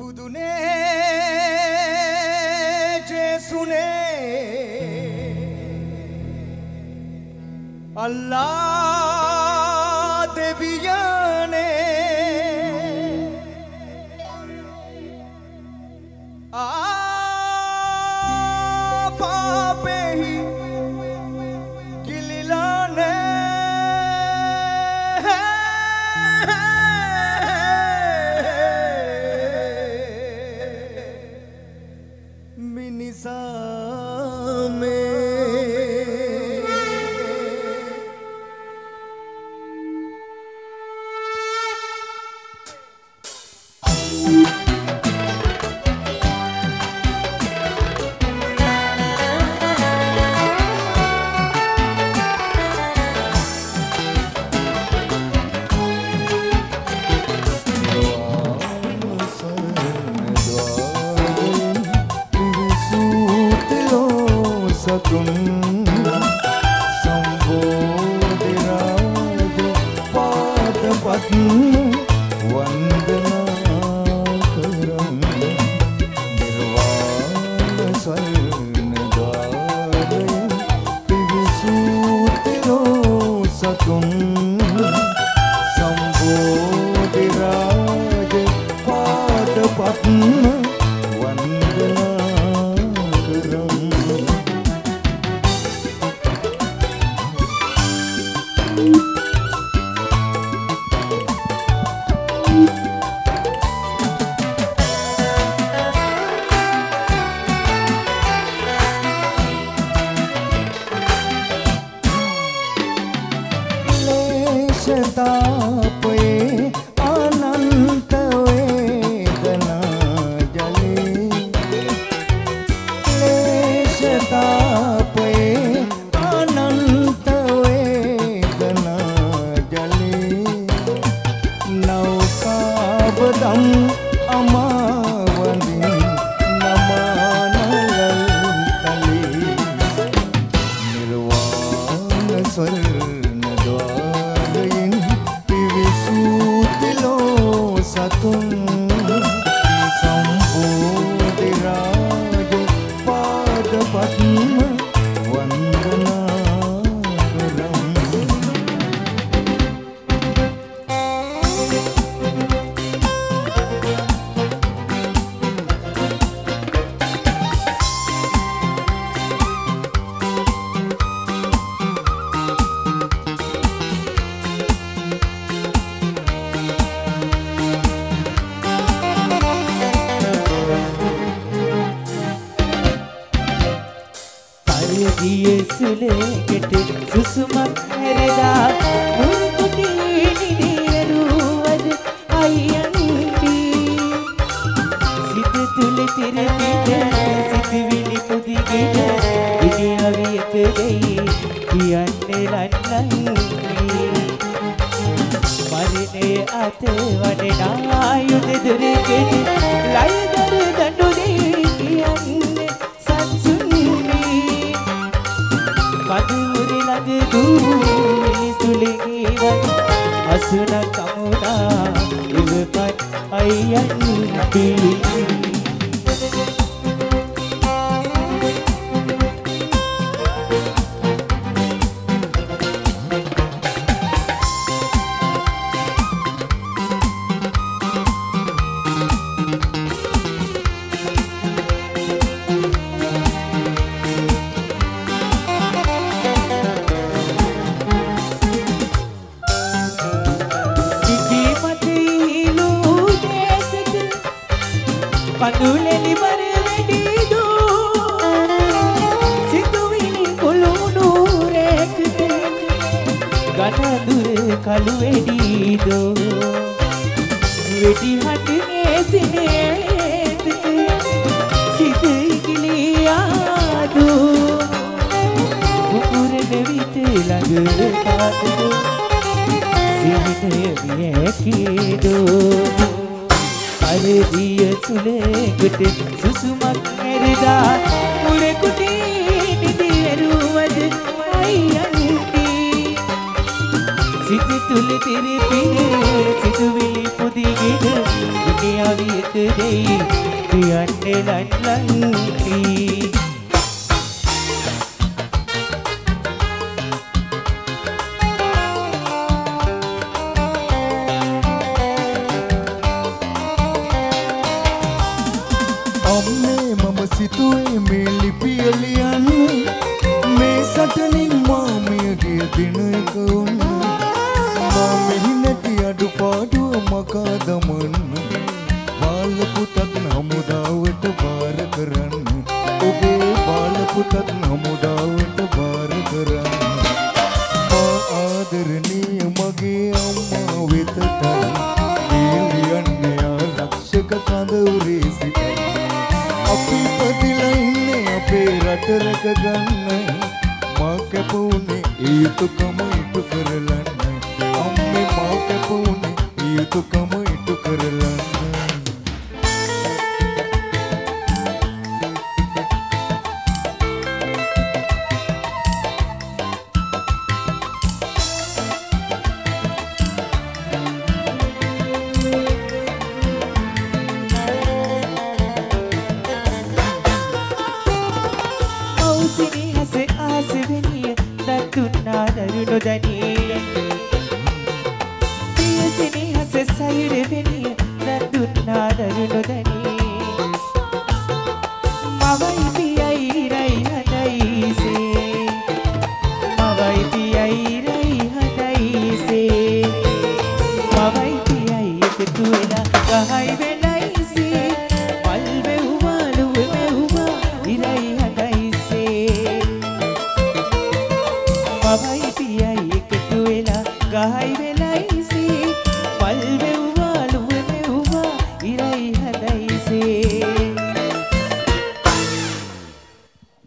බුදුනේ ජේසුනේ අල්ලා දෙවියනේ පාපෙහි ගිලිලානේ සිත තුල තිරපිනේ සිතුවිලි උදිගෙන දුනියාවේ එක දෙයි කියන්නේ ලන්ලන්ටි අම්මේ මම සිතුවේ මේ ලිපිය ලියන්න මේ සටනින් මාමියගේ දිනක වුණ මා මෙහි නැති අඩුපාඩුව මකා දමන්න බාල පුතත් හමුදාවට බාර කරන්න ඔබේ බාල පුතත් හමුදාවට බාර කරන්න මා ආදරණීය මගේ අම්මා වෙතටයි ලියන්නේ ආරක්ෂක කඳවුරේ සිටයි අපි පදිලා ඉන්නේ අපේ රට රැක ගන්න මා කැපුනේ ඒ යුතුයකම ඉටු කරලන්න අම්මේ මා කැපුනේ ඒ යුතුයකම ඉටු කරලන්න දරුණුදනී පියසිනි හස සයුර වෙනිය නදුන්නා දරුණුදනී